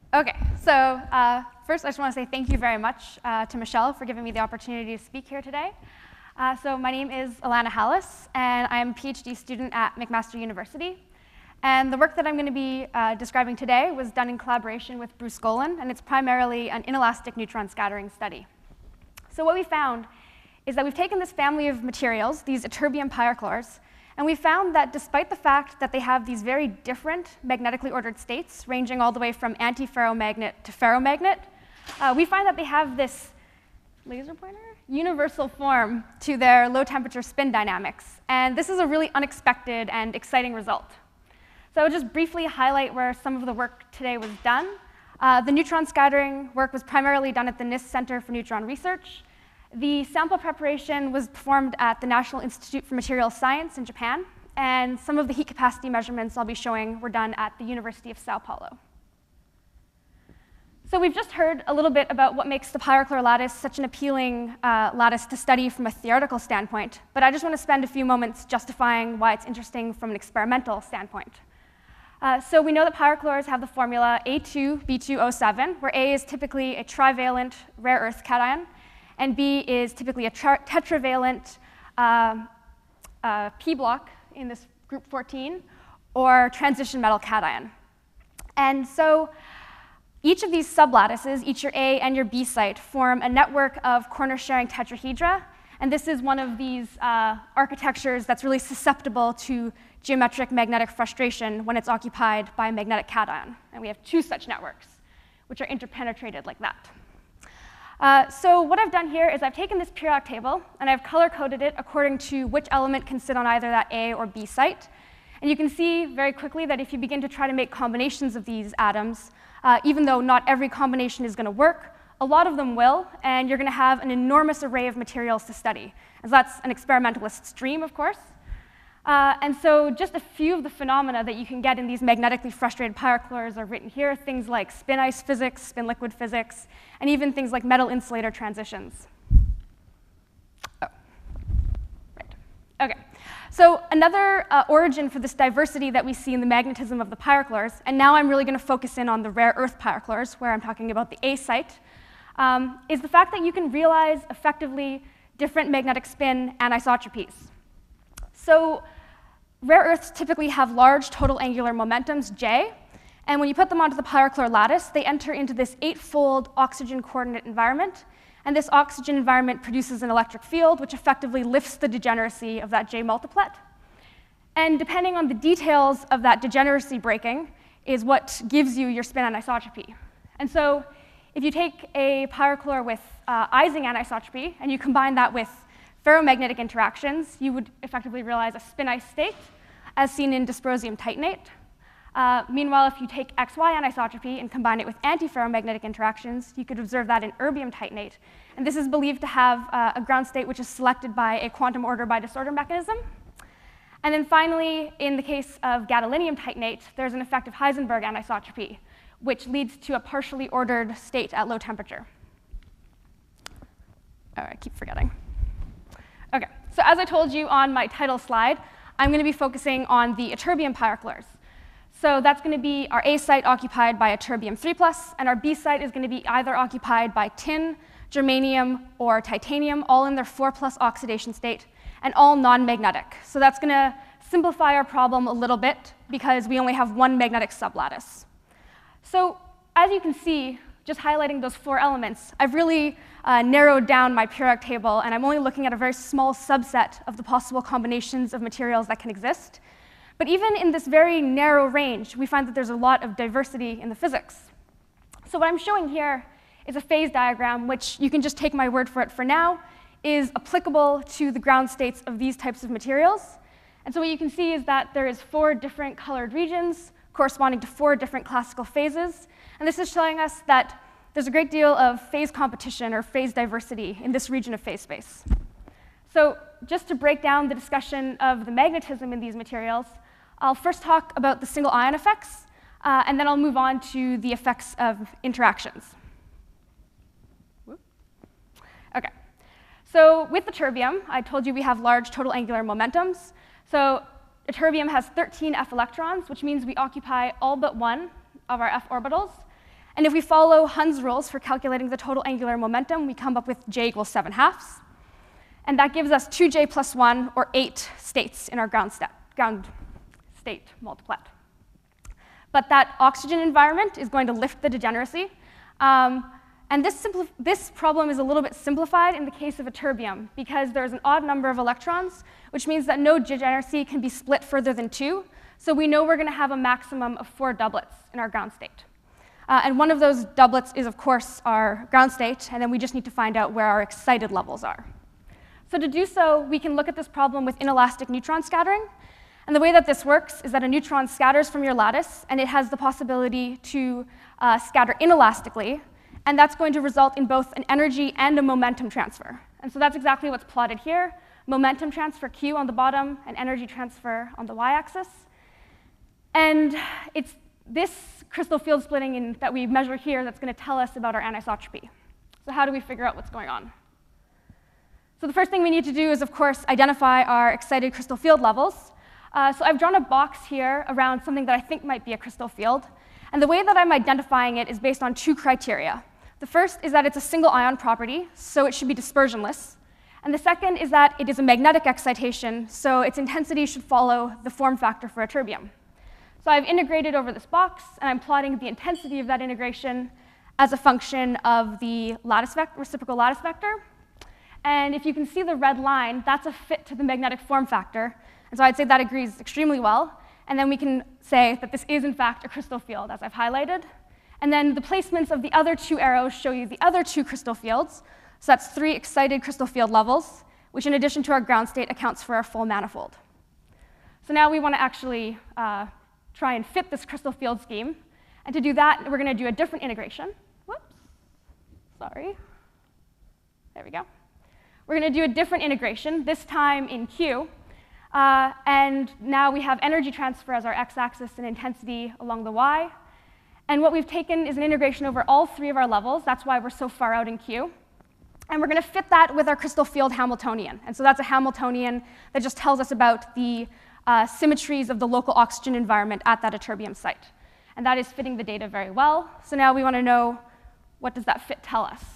Okay, so first I just want to say thank you very much to Michelle for giving me the opportunity to speak here today. So my name is Alana Hallis, and I'm a PhD student at McMaster University. And the work that I'm going to be describing today was done in collaboration with Bruce Golan, and it's primarily an inelastic neutron scattering study. So what we found is that we've taken this family of materials, these ytterbium pyrochlores, and we found that despite the fact that they have these very different magnetically ordered states, ranging all the way from antiferromagnet to ferromagnet, we find that they have this laser pointer? Universal form to their low temperature spin dynamics. And this is a really unexpected and exciting result. So I'll just briefly highlight where some of the work today was done. The neutron scattering work was primarily done at the NIST Center for Neutron Research. The sample preparation was performed at the National Institute for Materials Science in Japan, and some of the heat capacity measurements I'll be showing were done at the University of Sao Paulo. So we've just heard a little bit about what makes the pyrochlore lattice such an appealing lattice to study from a theoretical standpoint, but I just want to spend a few moments justifying why it's interesting from an experimental standpoint. So we know that pyrochlores have the formula A2B2O7, where A is typically a trivalent rare earth cation, and B is typically a tetravalent P block in this group 14, or transition metal cation. And so each of these sublattices, each your A and your B site, form a network of corner-sharing tetrahedra, and this is one of these architectures that's really susceptible to geometric magnetic frustration when it's occupied by a magnetic cation. And we have two such networks, which are interpenetrated like that. So what I've done here is I've taken this periodic table, and I've color-coded it according to which element can sit on either that A or B site. And you can see very quickly that if you begin to try to make combinations of these atoms, even though not every combination is going to work, a lot of them will, and you're going to have an enormous array of materials to study. And so that's an experimentalist's dream, of course. And so just a few of the phenomena that you can get in these magnetically frustrated pyrochlores are written here, things like spin ice physics, spin liquid physics, and even things like metal insulator transitions. Oh, right. OK. So another origin for this diversity that we see in the magnetism of the pyrochlores, and now I'm really going to focus in on the rare earth pyrochlores, where I'm talking about the A site, is the fact that you can realize effectively different magnetic spin anisotropies. So rare earths typically have large total angular momentums, J, and when you put them onto the pyrochlore lattice, they enter into this 8-fold oxygen coordinate environment, and this oxygen environment produces an electric field, which effectively lifts the degeneracy of that J multiplet. And depending on the details of that degeneracy breaking is what gives you your spin anisotropy. And so if you take a pyrochlore with Ising anisotropy, and you combine that with ferromagnetic interactions, you would effectively realize a spin ice state, as seen in dysprosium titanate. Meanwhile, if you take XY anisotropy and combine it with antiferromagnetic interactions, you could observe that in erbium titanate. And this is believed to have a ground state which is selected by a quantum order by disorder mechanism. And then finally, in the case of gadolinium titanate, there's an effective Heisenberg anisotropy, which leads to a partially ordered state at low temperature. Oh, I keep forgetting. OK, so as I told you on my title slide, I'm going to be focusing on the ytterbium pyrochlores. So that's going to be our A site occupied by ytterbium 3+, and our B site is going to be either occupied by tin, germanium, or titanium, all in their 4+ oxidation state, and all non-magnetic. So that's going to simplify our problem a little bit, because we only have one magnetic sublattice. So as you can see, just highlighting those 4 elements, I've really narrowed down my periodic table, and I'm only looking at a very small subset of the possible combinations of materials that can exist. But even in this very narrow range, we find that there's a lot of diversity in the physics. So what I'm showing here is a phase diagram, which you can just take my word for it for now, is applicable to the ground states of these types of materials. And so what you can see is that there is 4 different colored regions corresponding to 4 different classical phases. And this is showing us that there's a great deal of phase competition or phase diversity in this region of phase space. So just to break down the discussion of the magnetism in these materials, I'll first talk about the single ion effects, and then I'll move on to the effects of interactions. OK. So with the ytterbium, I told you we have large total angular momentums. So ytterbium has 13 f electrons, which means we occupy all but one of our f orbitals. And if we follow Hund's rules for calculating the total angular momentum, we come up with j equals 7/2. And that gives us 2j plus 1, or 8 states in our ground state multiplet. But that oxygen environment is going to lift the degeneracy. And this problem is a little bit simplified in the case of ytterbium, because there's an odd number of electrons, which means that no degeneracy can be split further than 2. So we know we're going to have a maximum of 4 doublets in our ground state. And one of those doublets is, of course, our ground state, and then we just need to find out where our excited levels are. So to do so, we can look at this problem with inelastic neutron scattering. And the way that this works is that a neutron scatters from your lattice, and it has the possibility to scatter inelastically. And that's going to result in both an energy and a momentum transfer. And so that's exactly what's plotted here. Momentum transfer Q on the bottom, and energy transfer on the y-axis. And it's this crystal field splitting that we measure here that's going to tell us about our anisotropy. So how do we figure out what's going on? So the first thing we need to do is, of course, identify our excited crystal field levels. So I've drawn a box here around something that I think might be a crystal field. And the way that I'm identifying it is based on 2 criteria. The first is that it's a single ion property, so it should be dispersionless. And the second is that it is a magnetic excitation, so its intensity should follow the form factor for ytterbium. So I've integrated over this box, and I'm plotting the intensity of that integration as a function of the reciprocal lattice vector. And if you can see the red line, that's a fit to the magnetic form factor. And so I'd say that agrees extremely well. And then we can say that this is, in fact, a crystal field, as I've highlighted. And then the placements of the other 2 arrows show you the other 2 crystal fields. So that's 3 excited crystal field levels, which in addition to our ground state accounts for our full manifold. So now we want to actually try and fit this crystal field scheme. And to do that, we're going to do a different integration. Whoops. Sorry. There we go. We're going to do a different integration, this time in Q. And now we have energy transfer as our x-axis and intensity along the y. And what we've taken is an integration over all 3 of our levels. That's why we're so far out in Q. And we're going to fit that with our crystal field Hamiltonian. And so that's a Hamiltonian that just tells us about the symmetries of the local oxygen environment at that ytterbium site. And that is fitting the data very well. So now we want to know, what does that fit tell us?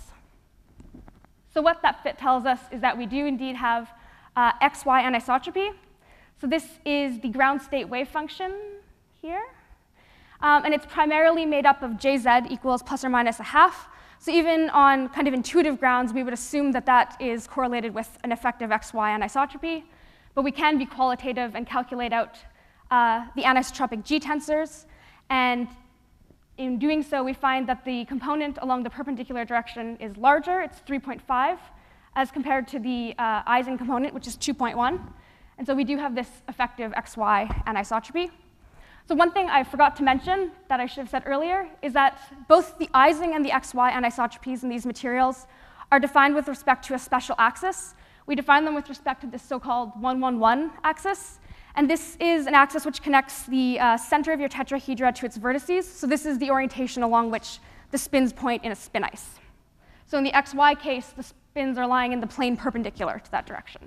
So what that fit tells us is that we do indeed have XY anisotropy. So this is the ground state wave function here. And it's primarily made up of Jz equals plus or minus 1/2. So even on kind of intuitive grounds, we would assume that that is correlated with an effective XY anisotropy. But we can be qualitative and calculate out the anisotropic G tensors. And in doing so, we find that the component along the perpendicular direction is larger. It's 3.5, as compared to the Ising component, which is 2.1. And so we do have this effective XY anisotropy. So one thing I forgot to mention that I should have said earlier is that both the Ising and the XY anisotropies in these materials are defined with respect to a special axis. We define them with respect to this so-called 1-1-1 axis. And this is an axis which connects the center of your tetrahedra to its vertices. So this is the orientation along which the spins point in a spin ice. So in the XY case, the spins are lying in the plane perpendicular to that direction.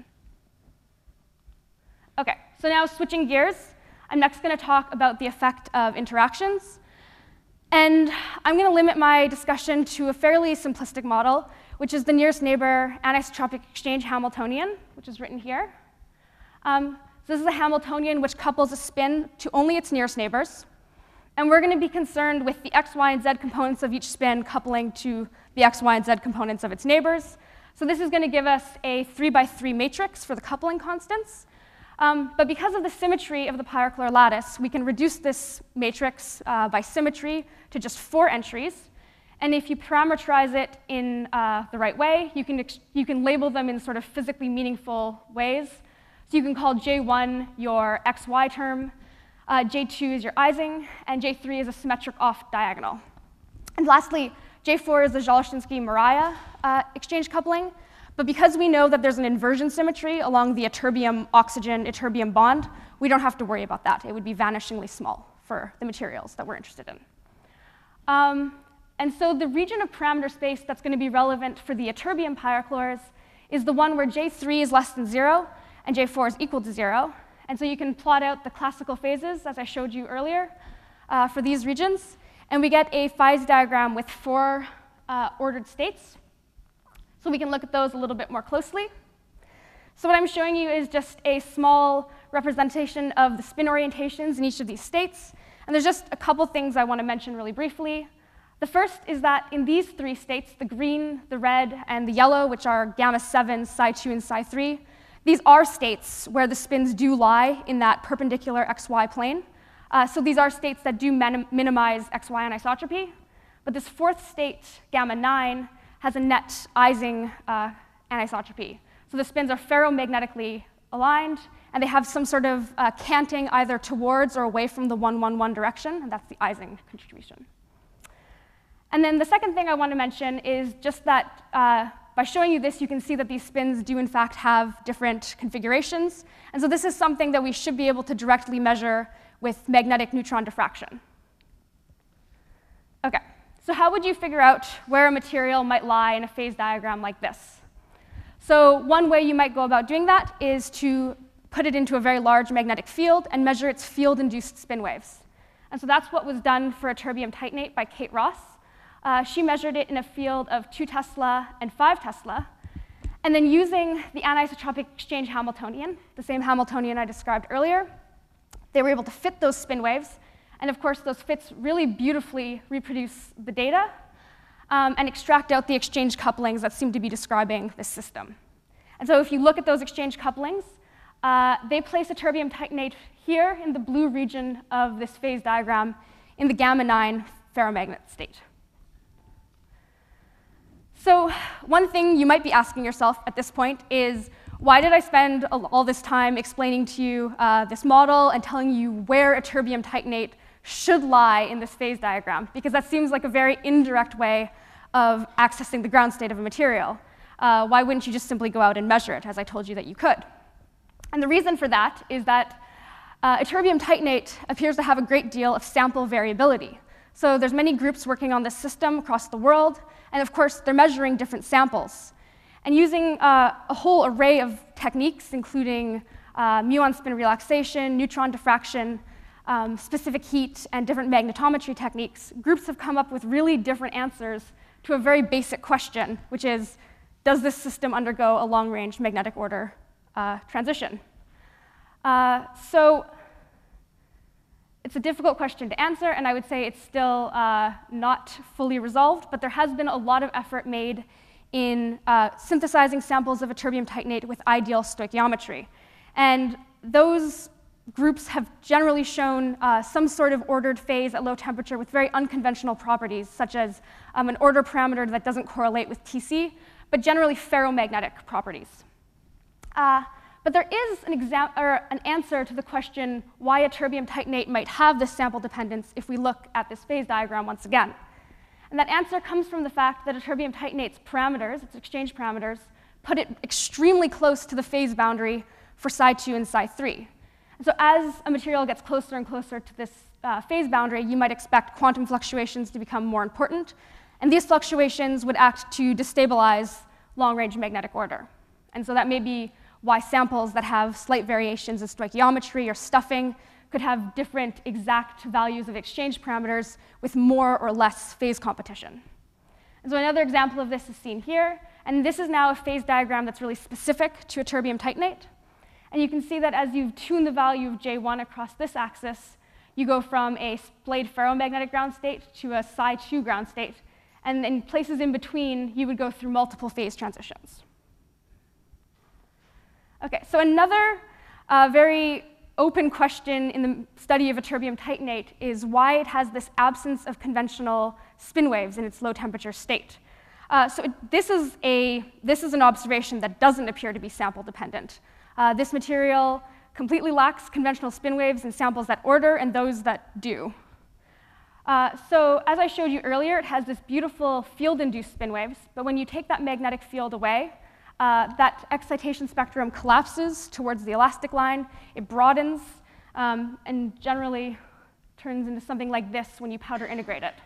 OK, so now switching gears, I'm next going to talk about the effect of interactions. And I'm going to limit my discussion to a fairly simplistic model, which is the nearest neighbor anisotropic exchange Hamiltonian, which is written here. So this is a Hamiltonian which couples a spin to only its nearest neighbors. And we're going to be concerned with the x, y, and z components of each spin coupling to the x, y, and z components of its neighbors. So this is going to give us a 3x3 matrix for the coupling constants. But because of the symmetry of the Pyrochlore lattice, we can reduce this matrix by symmetry to just 4 entries. And if you parameterize it in the right way, you can label them in sort of physically meaningful ways. So you can call J1 your XY term, J2 is your Ising, and J3 is a symmetric off-diagonal. And lastly, J4 is the Zolshinsky-Mariah exchange coupling. But because we know that there's an inversion symmetry along the ytterbium-oxygen-ytterbium bond, we don't have to worry about that. It would be vanishingly small for the materials that we're interested in. And so the region of parameter space that's going to be relevant for the ytterbium pyrochlores is the one where J3 is less than 0 and J4 is equal to 0. And so you can plot out the classical phases, as I showed you earlier, for these regions. And we get a phase diagram with 4 ordered states. So we can look at those a little bit more closely. So what I'm showing you is just a small representation of the spin orientations in each of these states. And there's just a couple things I want to mention really briefly. The first is that in these 3 states, the green, the red, and the yellow, which are gamma 7, psi 2, and psi 3, these are states where the spins do lie in that perpendicular xy plane. So these are states that do minimize xy anisotropy. But this 4th state, gamma 9, has a net Ising anisotropy. So the spins are ferromagnetically aligned, and they have some sort of canting either towards or away from the 1, 1, 1 direction, and that's the Ising contribution. And then the second thing I want to mention is just that by showing you this, you can see that these spins do in fact have different configurations. And so this is something that we should be able to directly measure with magnetic neutron diffraction. OK, so how would you figure out where a material might lie in a phase diagram like this? So one way you might go about doing that is to put it into a very large magnetic field and measure its field-induced spin waves. And so that's what was done for a terbium titanate by Kate Ross. She measured it in a field of 2 Tesla and 5 Tesla. And then using the anisotropic exchange Hamiltonian, the same Hamiltonian I described earlier, they were able to fit those spin waves. And of course, those fits really beautifully reproduce the data and extract out the exchange couplings that seem to be describing this system. And so if you look at those exchange couplings, they place a terbium titanate here in the blue region of this phase diagram in the gamma 9 ferromagnet state. So one thing you might be asking yourself at this point is, why did I spend all this time explaining to you this model and telling you where a terbium titanate should lie in this phase diagram? Because that seems like a very indirect way of accessing the ground state of a material. Why wouldn't you just simply go out and measure it, as I told you that you could? And the reason for that is that a terbium titanate appears to have a great deal of sample variability. So there's many groups working on this system across the world, and of course, they're measuring different samples. And using a whole array of techniques, including muon spin relaxation, neutron diffraction, specific heat, and different magnetometry techniques, groups have come up with really different answers to a very basic question, which is, does this system undergo a long-range magnetic order transition? So it's a difficult question to answer, and I would say it's still not fully resolved, but there has been a lot of effort made in synthesizing samples of a terbium titanate with ideal stoichiometry. And those groups have generally shown some sort of ordered phase at low temperature with very unconventional properties, such as an order parameter that doesn't correlate with TC, but generally ferromagnetic properties. But there is an answer to the question why a terbium titanate might have this sample dependence if we look at this phase diagram once again. And that answer comes from the fact that a terbium titanate's parameters, its exchange parameters, put it extremely close to the phase boundary for psi 2 and psi 3. And so as a material gets closer and closer to this phase boundary, you might expect quantum fluctuations to become more important. And these fluctuations would act to destabilize long-range magnetic order. And so that may be why samples that have slight variations in stoichiometry or stuffing could have different exact values of exchange parameters with more or less phase competition. And so another example of this is seen here. And this is now a phase diagram that's really specific to a terbium titanate. And you can see that as you tune the value of J1 across this axis, you go from a splayed ferromagnetic ground state to a psi 2 ground state. And in places in between, you would go through multiple phase transitions. OK, so another very open question in the study of a terbium titanate is why it has this absence of conventional spin waves in its low temperature state. This is an observation that doesn't appear to be sample dependent. This material completely lacks conventional spin waves in samples that order and those that do. So as I showed you earlier, it has this beautiful field-induced spin waves. But when you take that magnetic field away, that excitation spectrum collapses towards the elastic line. It broadens and generally turns into something like this when you powder integrate it.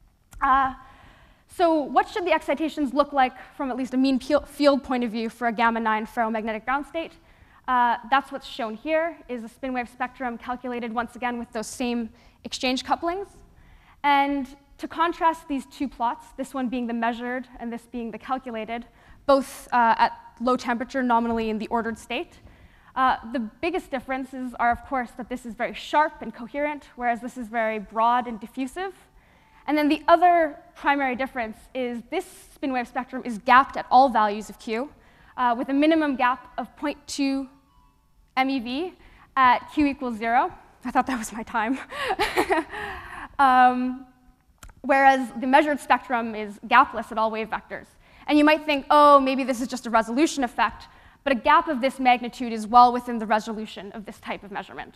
So what should the excitations look like from at least a mean field point of view for a gamma 9 ferromagnetic ground state? That's what's shown here, is a spin wave spectrum calculated once again with those same exchange couplings. And to contrast these two plots, this one being the measured and this being the calculated, both at low temperature, nominally in the ordered state, the biggest differences are, of course, that this is very sharp and coherent, whereas this is very broad and diffusive. And then the other primary difference is this spin wave spectrum is gapped at all values of Q, with a minimum gap of 0.2 MeV at Q equals 0. I thought that was my time. Whereas the measured spectrum is gapless at all wave vectors. And you might think, oh, maybe this is just a resolution effect, but a gap of this magnitude is well within the resolution of this type of measurement.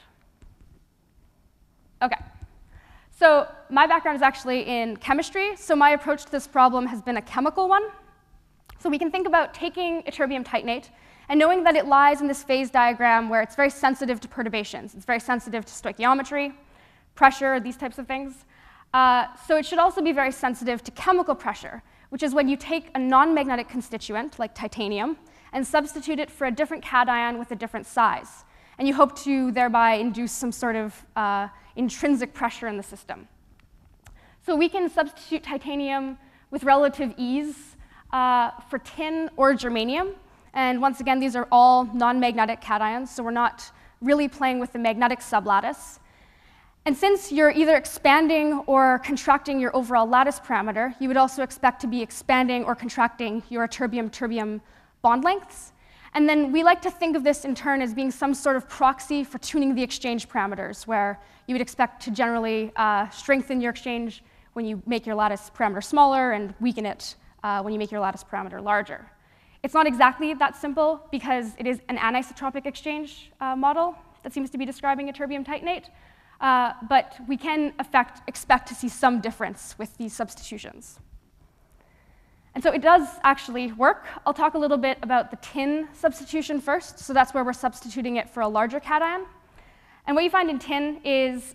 OK. So my background is actually in chemistry, so my approach to this problem has been a chemical one. So we can think about taking ytterbium titanate and knowing that it lies in this phase diagram where it's very sensitive to perturbations. It's very sensitive to stoichiometry, pressure, these types of things. So it should also be very sensitive to chemical pressure, which is when you take a non-magnetic constituent, like titanium, and substitute it for a different cation with a different size. And you hope to thereby induce some sort of intrinsic pressure in the system. So we can substitute titanium with relative ease for tin or germanium. And once again, these are all non-magnetic cations, so we're not really playing with the magnetic sublattice. And since you're either expanding or contracting your overall lattice parameter, you would also expect to be expanding or contracting your ytterbium-terbium bond lengths. And then we like to think of this in turn as being some sort of proxy for tuning the exchange parameters, where you would expect to generally strengthen your exchange when you make your lattice parameter smaller and weaken it when you make your lattice parameter larger. It's not exactly that simple because it is an anisotropic exchange model that seems to be describing ytterbium titanate. But we can expect to see some difference with these substitutions. And so it does actually work. I'll talk a little bit about the tin substitution first. So that's where we're substituting it for a larger cation. And what you find in tin is,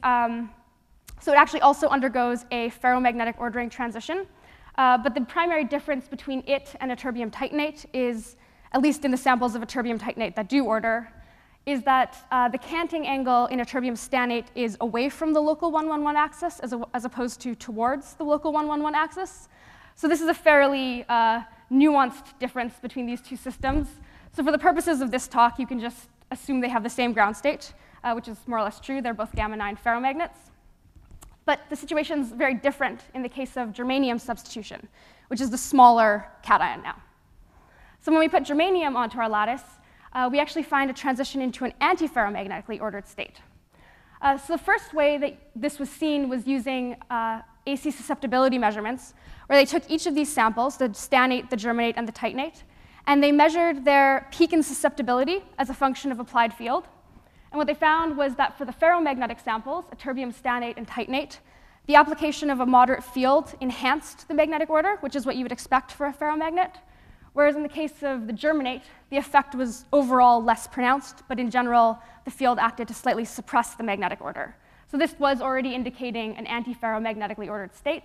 so it actually also undergoes a ferromagnetic ordering transition. But the primary difference between it and ytterbium titanate is, at least in the samples of ytterbium titanate that do order, is that the Canting angle in ytterbium stannate is away from the local 111 axis as opposed to towards the local 111 axis. So this is a fairly nuanced difference between these two systems. So for the purposes of this talk, you can just assume they have the same ground state, which is more or less true. They're both gamma-9 ferromagnets. But the situation is very different in the case of germanium substitution, which is the smaller cation now. So when we put germanium onto our lattice, we actually find a transition into an antiferromagnetically ordered state. So the first way that this was seen was using AC susceptibility measurements, where they took each of these samples, the stannate, the germanate, and the titanate, and they measured their peak in susceptibility as a function of applied field. And what they found was that for the ferromagnetic samples, ytterbium stannate and titanate, the application of a moderate field enhanced the magnetic order, which is what you would expect for a ferromagnet. Whereas in the case of the germanate, the effect was overall less pronounced, but in general, the field acted to slightly suppress the magnetic order. So this was already indicating an antiferromagnetically ordered state.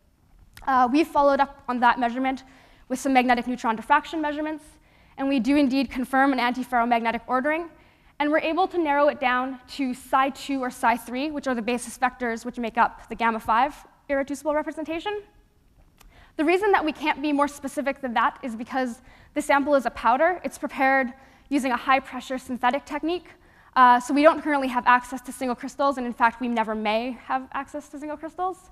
We've followed up on that measurement with some magnetic neutron diffraction measurements, and we do indeed confirm an antiferromagnetic ordering. And we're able to narrow it down to psi2 or psi3, which are the basis vectors which make up the gamma-5 irreducible representation. The reason that we can't be more specific than that is because the sample is a powder. It's prepared using a high-pressure synthetic technique. So we don't currently have access to single crystals, and in fact, we never may have access to single crystals.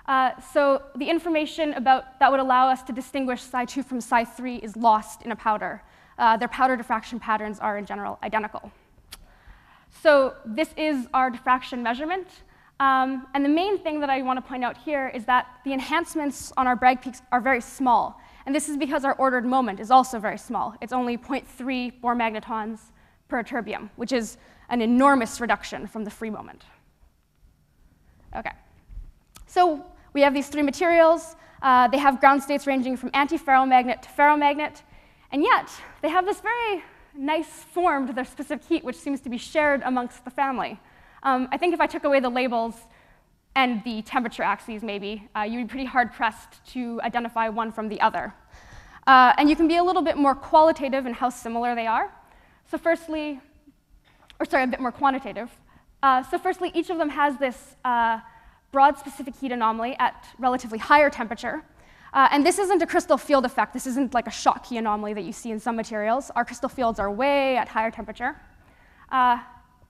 So the information that would allow us to distinguish psi2 from psi3 is lost in a powder. Their powder diffraction patterns are, in general, identical. So this is our diffraction measurement. And the main thing that I want to point out here is that the enhancements on our Bragg peaks are very small. And this is because our ordered moment is also very small. It's only 0.3 Bohr magnetons per ytterbium, which is an enormous reduction from the free moment. OK. So we have these three materials. They have ground states ranging from antiferromagnet to ferromagnet. And yet, they have this very nice form to their specific heat, which seems to be shared amongst the family. I think if I took away the labels and the temperature axes, maybe, you'd be pretty hard-pressed to identify one from the other. And you can be a little bit more qualitative in how similar they are. So firstly, or sorry, a bit more quantitative. So firstly, each of them has this broad specific heat anomaly at relatively higher temperature. And this isn't a crystal field effect. This isn't like a Schottky anomaly that you see in some materials. Our crystal fields are way at higher temperature. 5?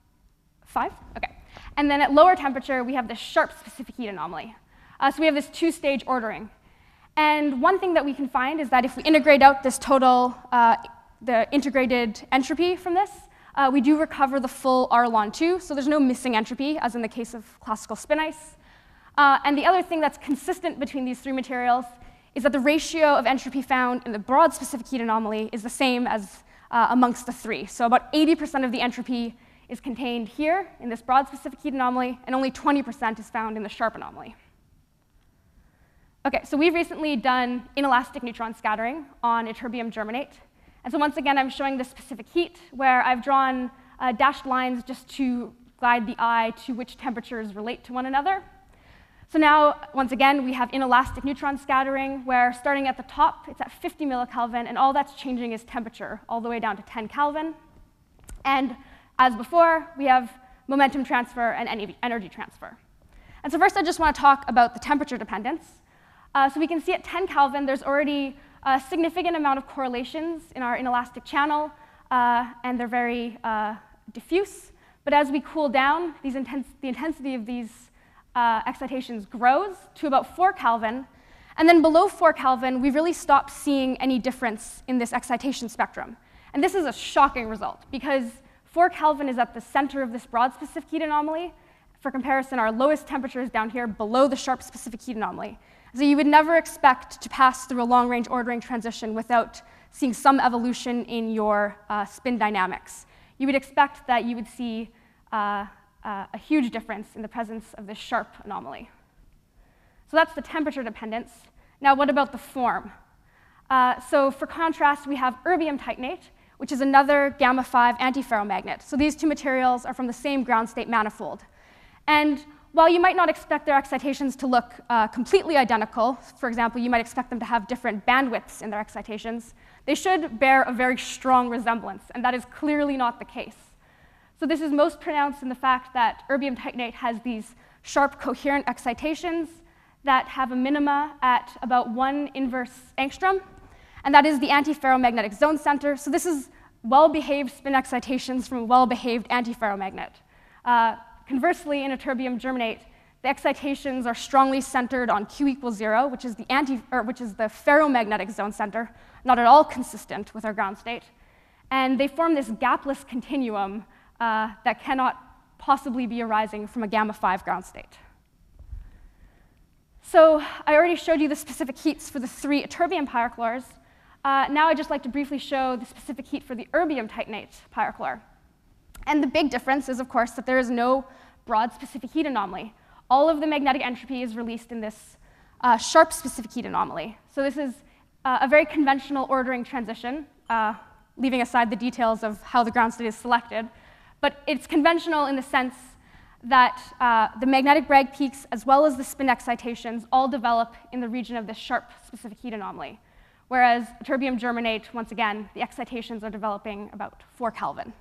OK. And then at lower temperature, we have this sharp specific heat anomaly. So we have this two-stage ordering. And one thing that we can find is that if we integrate out this total, the integrated entropy from this, we do recover the full R-ln 2. So there's no missing entropy, as in the case of classical spin ice. And the other thing that's consistent between these three materials is that the ratio of entropy found in the broad specific heat anomaly is the same as amongst the three. So about 80% of the entropy is contained here in this broad specific heat anomaly, and only 20% is found in the sharp anomaly. OK, so we've recently done inelastic neutron scattering on ytterbium germanate. And so once again, I'm showing the specific heat, where I've drawn dashed lines just to guide the eye to which temperatures relate to one another. So now, once again, we have inelastic neutron scattering, where starting at the top, it's at 50 millikelvin, and all that's changing is temperature, all the way down to 10 Kelvin. And as before, we have momentum transfer and energy transfer. And so first, I just want to talk about the temperature dependence. So we can see at 10 Kelvin, there's already a significant amount of correlations in our inelastic channel, and they're very diffuse. But as we cool down, the intensity of these excitations grows to about 4 Kelvin. And then below 4 Kelvin, we really stop seeing any difference in this excitation spectrum. And this is a shocking result, because 4 Kelvin is at the center of this broad specific heat anomaly. For comparison, our lowest temperature is down here below the sharp specific heat anomaly. So you would never expect to pass through a long-range ordering transition without seeing some evolution in your spin dynamics. You would expect that you would see a huge difference in the presence of this sharp anomaly. So that's the temperature dependence. Now, what about the form? So for contrast, we have erbium titanate, which is another gamma-5 antiferromagnet. So these two materials are from the same ground state manifold. And while you might not expect their excitations to look completely identical, for example, you might expect them to have different bandwidths in their excitations, they should bear a very strong resemblance, and that is clearly not the case. So this is most pronounced in the fact that erbium titanate has these sharp coherent excitations that have a minima at about 1 inverse angstrom, and that is the antiferromagnetic zone center. So this is well-behaved spin excitations from a well-behaved antiferromagnet. Conversely, in ytterbium germanate, the excitations are strongly centered on Q equals 0, which is the ferromagnetic zone center, not at all consistent with our ground state. And they form this gapless continuum that cannot possibly be arising from a gamma-5 ground state. So I already showed you the specific heats for the 3 ytterbium pyrochlores. Now I'd just like to briefly show the specific heat for the erbium titanate pyrochlore. And the big difference is, of course, that there is no broad specific heat anomaly. All of the magnetic entropy is released in this sharp specific heat anomaly. So this is a very conventional ordering transition, leaving aside the details of how the ground state is selected. But it's conventional in the sense that the magnetic Bragg peaks, as well as the spin excitations, all develop in the region of this sharp specific heat anomaly. Whereas ytterbium germanate, once again, the excitations are developing about 4 Kelvin.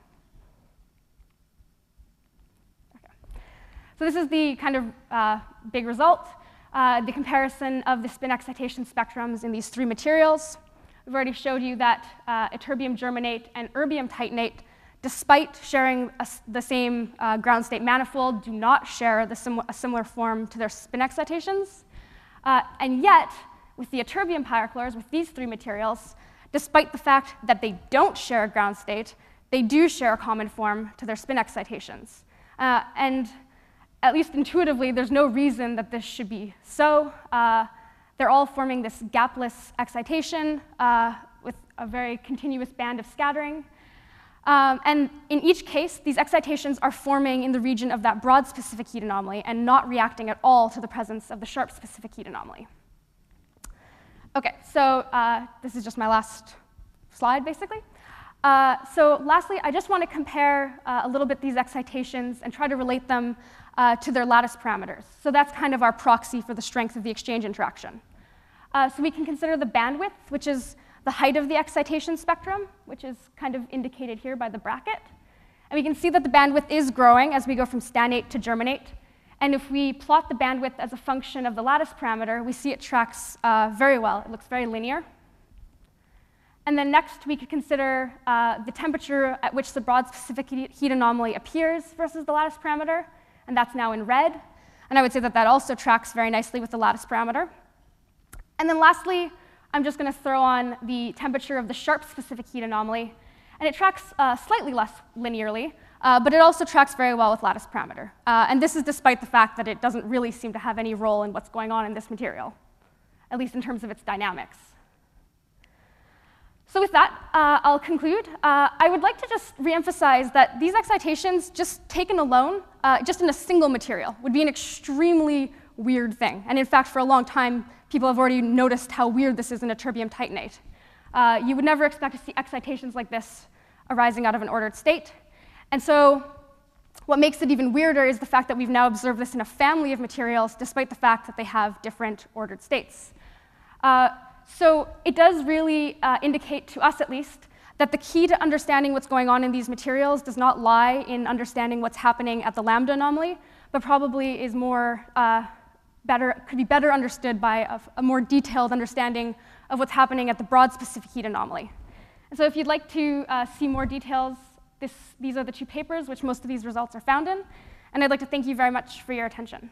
So this is the kind of big result, the comparison of the spin excitation spectrums in these 3 materials. We've already showed you that ytterbium germanate and erbium titanate, despite sharing the same ground state manifold, do not share a similar form to their spin excitations. And yet, with the ytterbium pyrochlores, with these 3 materials, despite the fact that they don't share a ground state, they do share a common form to their spin excitations. And at least intuitively, there's no reason that this should be so. They're all forming this gapless excitation with a very continuous band of scattering. And in each case, these excitations are forming in the region of that broad specific heat anomaly and not reacting at all to the presence of the sharp specific heat anomaly. OK, so this is just my last slide, basically. So lastly, I just want to compare a little bit these excitations and try to relate them to their lattice parameters. So that's kind of our proxy for the strength of the exchange interaction. So we can consider the bandwidth, which is the height of the excitation spectrum, which is kind of indicated here by the bracket. And we can see that the bandwidth is growing as we go from stannate to germanate. And if we plot the bandwidth as a function of the lattice parameter, we see it tracks very well. It looks very linear. And then next, we could consider the temperature at which the broad specific heat anomaly appears versus the lattice parameter. And that's now in red. And I would say that that also tracks very nicely with the lattice parameter. And then lastly, I'm just going to throw on the temperature of the sharp specific heat anomaly. And it tracks slightly less linearly, but it also tracks very well with lattice parameter. And this is despite the fact that it doesn't really seem to have any role in what's going on in this material, at least in terms of its dynamics. So with that, I'll conclude. I would like to just reemphasize that these excitations, just taken alone, just in a single material, would be an extremely weird thing. And in fact, for a long time, people have already noticed how weird this is in a terbium titanate. You would never expect to see excitations like this arising out of an ordered state. And so what makes it even weirder is the fact that we've now observed this in a family of materials, despite the fact that they have different ordered states. So it does really indicate, to us at least, that the key to understanding what's going on in these materials does not lie in understanding what's happening at the lambda anomaly, but probably is more could be better understood by a more detailed understanding of what's happening at the broad specific heat anomaly. And so if you'd like to see more details, these are the two papers which most of these results are found in. And I'd like to thank you very much for your attention.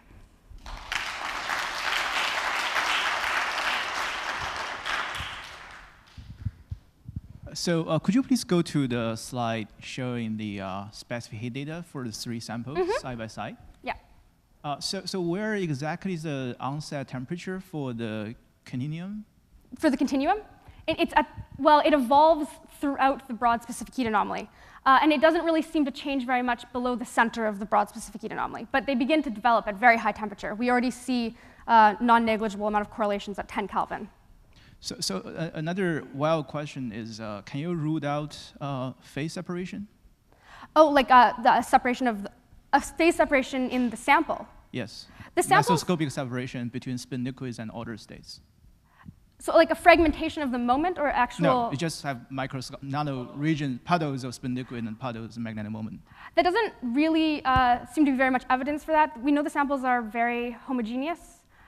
So could you please go to the slide showing the specific heat data for the 3 samples side by side? Yeah. So where exactly is the onset temperature for the continuum? For the continuum? Well, it evolves throughout the broad specific heat anomaly. And it doesn't really seem to change very much below the center of the broad specific heat anomaly. But they begin to develop at very high temperature. We already see non-negligible amount of correlations at 10 Kelvin. So another wild question is, can you rule out phase separation? Oh, like the separation of a phase separation in the sample? Yes. The mesoscopic separation between spin liquids and ordered states. So like a fragmentation of the moment or actual? No, you just have nano region puddles of spin liquid and puddles of magnetic moment. That doesn't really seem to be very much evidence for that. We know the samples are very homogeneous.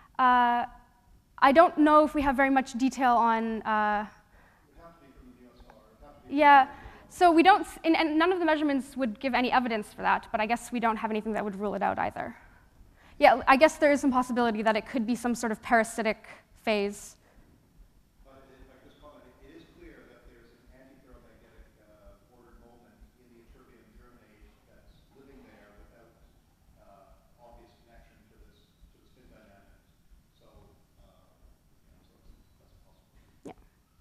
I don't know if we have very much detail on. Yeah, so we don't, and none of the measurements would give any evidence for that, but I guess we don't have anything that would rule it out either. Yeah, I guess there is some possibility that it could be some sort of parasitic phase. But if I just comment, it is clear that there's an antiferromagnetic ordered moment in the ytterbium germinate that's living there without obvious connection to the spin dynamics. So, that's possible. Yeah.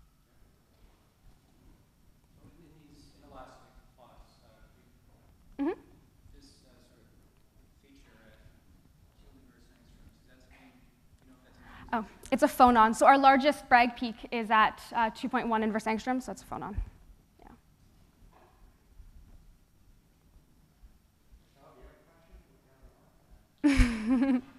So in these inelastic plots, this sort of feature at 2 inverse angstroms, does that mean, you know if that's Oh, it's a phonon. So our largest Bragg peak is at 2.1 inverse angstroms, so it's a phonon. Yeah.